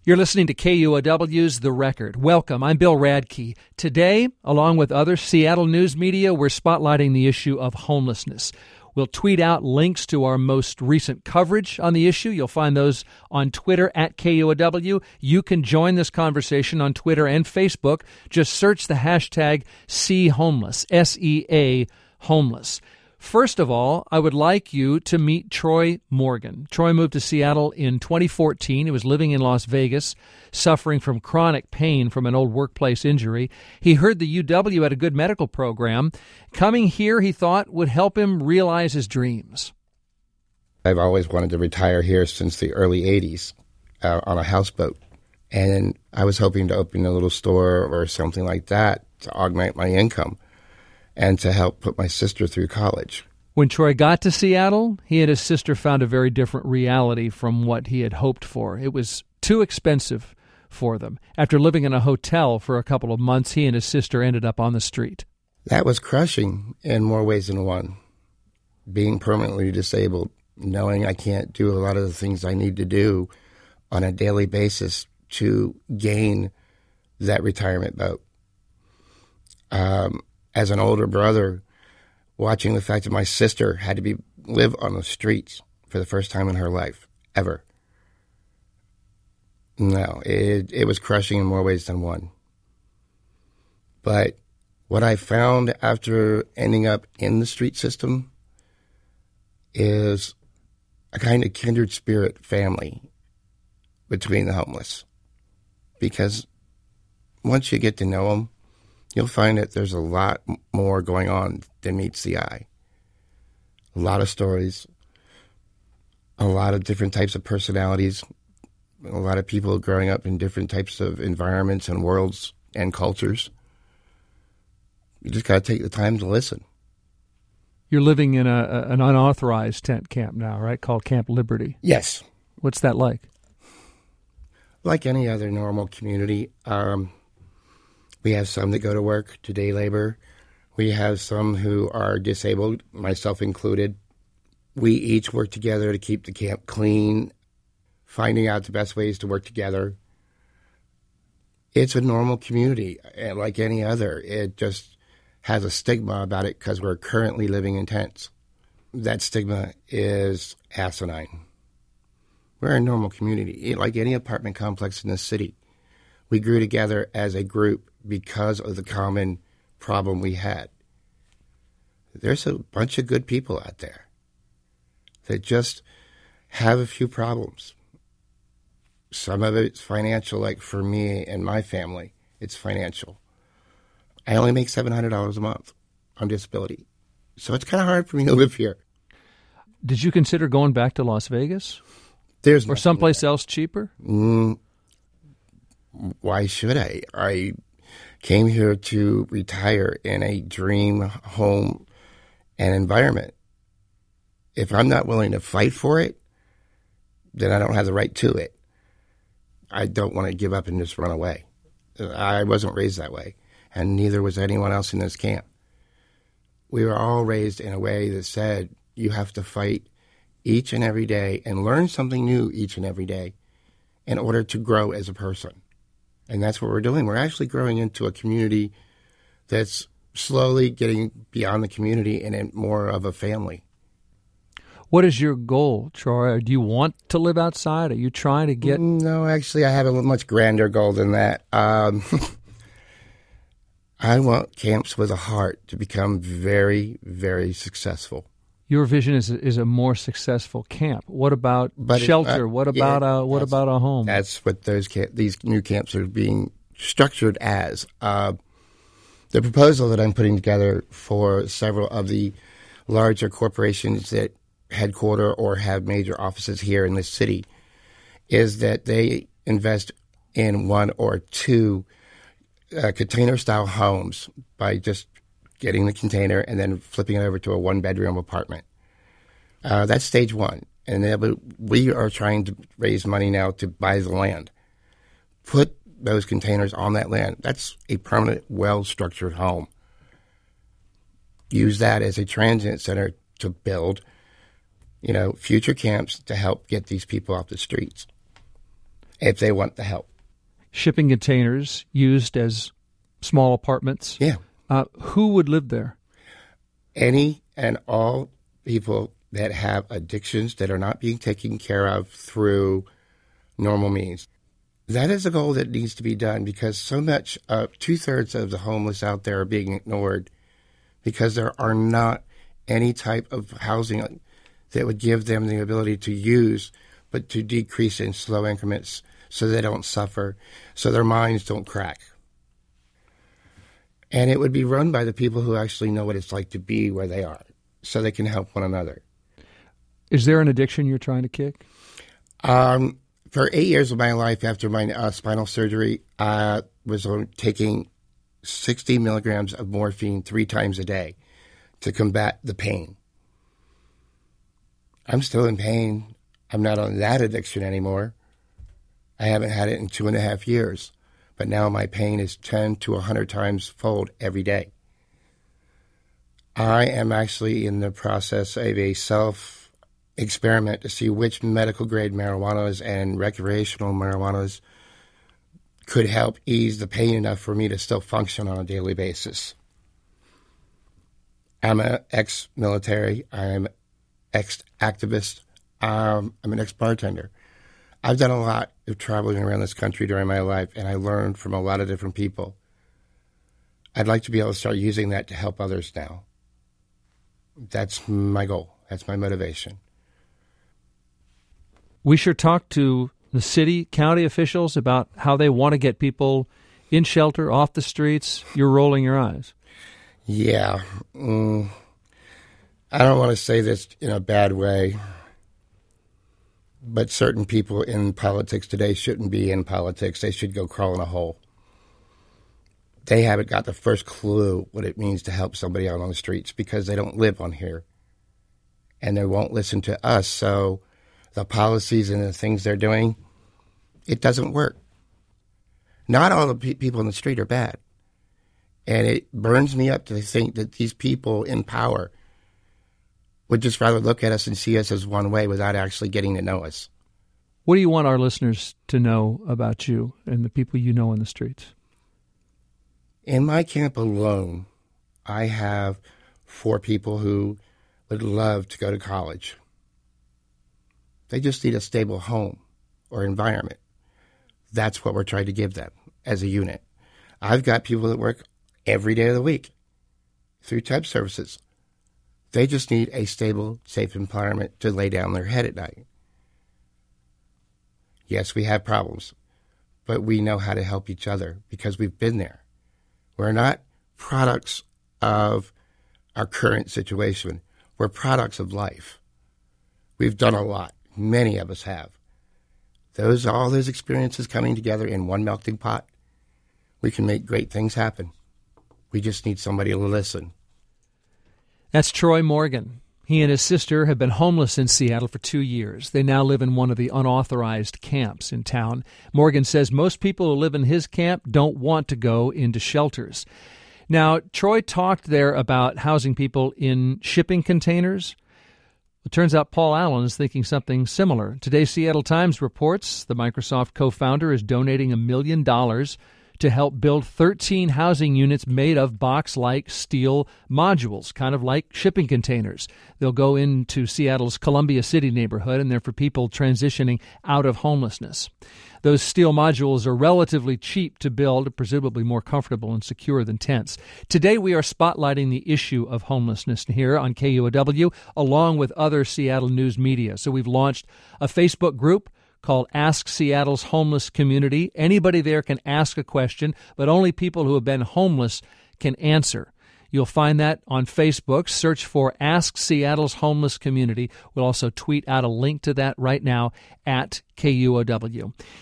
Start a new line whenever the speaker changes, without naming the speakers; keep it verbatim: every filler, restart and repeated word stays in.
You're listening to K U O W's The Record. Welcome. I'm Bill Radke. Today, along with other Seattle news media, we're spotlighting the issue of homelessness. We'll tweet out links to our most recent coverage on the issue. You'll find those on Twitter at K U O W. You can join this conversation on Twitter and Facebook. Just search the hashtag SeaHomeless, S E A homeless. First of all, I would like you to meet Troy Morgan. Troy moved to Seattle in twenty fourteen. He was living in Las Vegas, suffering from chronic pain from an old workplace injury. He heard the U W had a good medical program. Coming here, he thought, would help him realize his dreams.
I've always wanted to retire here since the early eighties uh, on a houseboat. And I was hoping to open a little store or something like that to augment my income and to help put my sister through college.
When Troy got to Seattle, he and his sister found a very different reality from what he had hoped for. It was too expensive for them. After living in a hotel for a couple of months, he and his sister ended up on the street.
That was crushing in more ways than one. Being permanently disabled, knowing I can't do a lot of the things I need to do on a daily basis to gain that retirement boat. Um, as an older brother, watching the fact that my sister had to be live on the streets for the first time in her life, ever. No, it it was crushing in more ways than one. But what I found after ending up in the street system is a kind of kindred spirit family between the homeless. Because once you get to know them, you'll find that there's a lot more going on than meets the eye. A lot of stories, a lot of different types of personalities, a lot of people growing up in different types of environments and worlds and cultures. You just got to take the time to listen.
You're living in a, a an unauthorized tent camp now, right, called Camp Liberty?
Yes.
What's that like?
Like any other normal community, um, we have some that go to work, to day labor. We have some who are disabled, myself included. We each work together to keep the camp clean, finding out the best ways to work together. It's a normal community, like any other. It just has a stigma about it because we're currently living in tents. That stigma is asinine. We're a normal community, like any apartment complex in the city. We grew together as a group because of the common problem we had. There's a bunch of good people out there that just have a few problems. Some of it's financial, like for me and my family, it's financial. I only make seven hundred dollars a month on disability, so it's kind of hard for me to live here.
Did you consider going back to Las Vegas?
There's
or someplace there. else cheaper?
Mm, why should I? I came here to retire in a dream home and environment. If I'm not willing to fight for it, then I don't have the right to it. I don't want to give up and just run away. I wasn't raised that way, and neither was anyone else in this camp. We were all raised in a way that said you have to fight each and every day and learn something new each and every day in order to grow as a person. And that's what we're doing. We're actually growing into a community that's slowly getting beyond the community and in more of a family.
What is your goal, Troy? Do you want to live outside? Are you trying to get...
No, actually, I have a much grander goal than that. Um, I want Camps with a Heart to become very, very successful.
Your vision is is a more successful camp. What about
but
shelter?
Uh,
what about
yeah,
a what about a home?
That's what those camp, these new camps are being structured as. Uh, the proposal that I'm putting together for several of the larger corporations that headquarter or have major offices here in this city is that they invest in one or two uh, container-style homes by just getting the container and then flipping it over to a one-bedroom apartment. Uh, that's stage one. And then we are trying to raise money now to buy the land. Put those containers on that land. That's a permanent, well-structured home. Use that as a transient center to build, you know, future camps to help get these people off the streets. if they want the help.
Shipping containers used as small apartments.
Yeah.
Uh, who would live there?
Any and all people that have addictions that are not being taken care of through normal means. That is a goal that needs to be done because so much, uh, two-thirds of the homeless out there are being ignored because there are not any type of housing that would give them the ability to use, but to decrease in slow increments so they don't suffer, so their minds don't crack. And it would be run by the people who actually know what it's like to be where they are, so they can help one another. Is
there an addiction you're trying to kick?
Um, for eight years of my life after my uh, spinal surgery, I was on, taking sixty milligrams of morphine three times a day to combat the pain. I'm still in pain. I'm not on that addiction anymore. I haven't had it in two and a half years. But now my pain is ten to one hundred times fold every day. I am actually in the process of a self-experiment to see which medical-grade marijuanas and recreational marijuanas could help ease the pain enough for me to still function on a daily basis. I'm an ex-military. I'm ex-activist. Um, I'm an ex-bartender. I've done a lot of traveling around this country during my life, and I learned from a lot of different people. I'd like to be able to start using that to help others now. That's my goal. That's my motivation.
We should talk to the city, county officials about how they want to get people in shelter, off the streets. You're rolling your eyes.
Yeah. Mm, I don't want to say this in a bad way, but certain people in politics today shouldn't be in politics. They should go crawl in a hole. They haven't got the first clue what it means to help somebody out on the streets because they don't live on here. And they won't listen to us. So the policies and the things they're doing, it doesn't work. Not all the pe- people in the street are bad. And it burns me up to think that these people in power would just rather look at us and see us as one way without actually getting to know us.
What do you want our listeners to know about you and the people you know in the streets?
In my camp alone, I have four people who would love to go to college. They just need a stable home or environment. That's what we're trying to give them as a unit. I've got people that work every day of the week through temp services. They just need a stable, safe environment to lay down their head at night. Yes, we have problems, but we know how to help each other because we've been there. We're not products of our current situation. We're products of life. We've done a lot. Many of us have. Those, all those experiences coming together in one melting pot, we can make great things happen. We just need somebody to listen.
That's Troy Morgan. He and his sister have been homeless in Seattle for two years. They now live in one of the unauthorized camps in town. Morgan says most people who live in his camp don't want to go into shelters. Now, Troy talked there about housing people in shipping containers. It turns out Paul Allen is thinking something similar. Today's Seattle Times reports the Microsoft co-founder is donating a million dollars to help build thirteen housing units made of box-like steel modules, kind of like shipping containers. They'll go into Seattle's Columbia City neighborhood, and they're for people transitioning out of homelessness. Those steel modules are relatively cheap to build, presumably more comfortable and secure than tents. Today we are spotlighting the issue of homelessness here on K U O W, along with other Seattle news media. So we've launched a Facebook group called Ask Seattle's Homeless Community. Anybody there can ask a question, but only people who have been homeless can answer. You'll find that on Facebook. Search for Ask Seattle's Homeless Community. We'll also tweet out a link to that right now at K U O W.